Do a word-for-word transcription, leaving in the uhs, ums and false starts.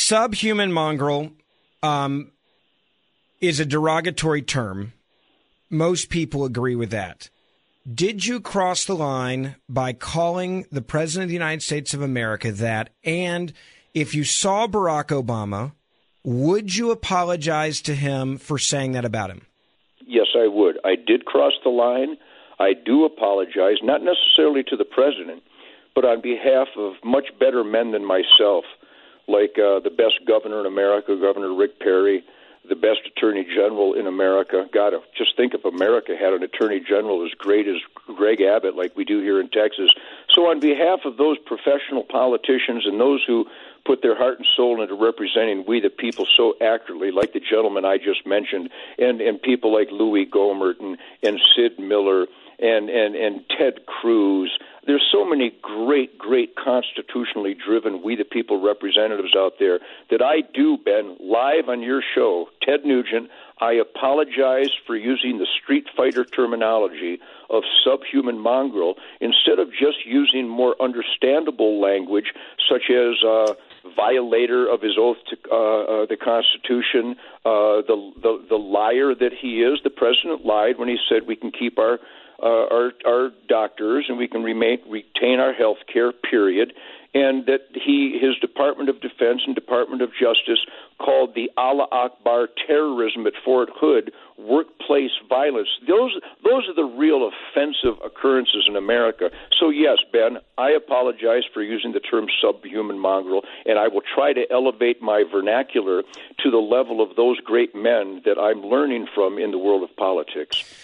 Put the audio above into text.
subhuman mongrel um, is a derogatory term. Most people agree with that. Did you cross the line by calling the President of the United States of America that? And if you saw Barack Obama, would you apologize to him for saying that about him? Yes, I would. I did cross the line. I do apologize, not necessarily to the president, but on behalf of much better men than myself, like uh, the best governor in America, Governor Rick Perry, the best attorney general in America. God, just think if America had an attorney general as great as Greg Abbott like we do here in Texas. So on behalf of those professional politicians and those who put their heart and soul into representing we the people so accurately, like the gentleman I just mentioned, and, and people like Louis Gohmert and, and Sid Miller and, and, and Ted Cruz. There's so many great, great constitutionally driven we the people representatives out there that I do, Ben, live on your show, Ted Nugent, I apologize for using the street fighter terminology of subhuman mongrel instead of just using more understandable language such as uh, violator of his oath to uh, uh, the Constitution, uh, the, the the liar that he is. The president lied when he said we can keep our Uh, our, our doctors and we can remain, retain our health care, period, and that he, his Department of Defense and Department of Justice called the Allah Akbar terrorism at Fort Hood workplace violence. Those, those are the real offensive occurrences in America. So, yes, Ben, I apologize for using the term subhuman mongrel, and I will try to elevate my vernacular to the level of those great men that I'm learning from in the world of politics.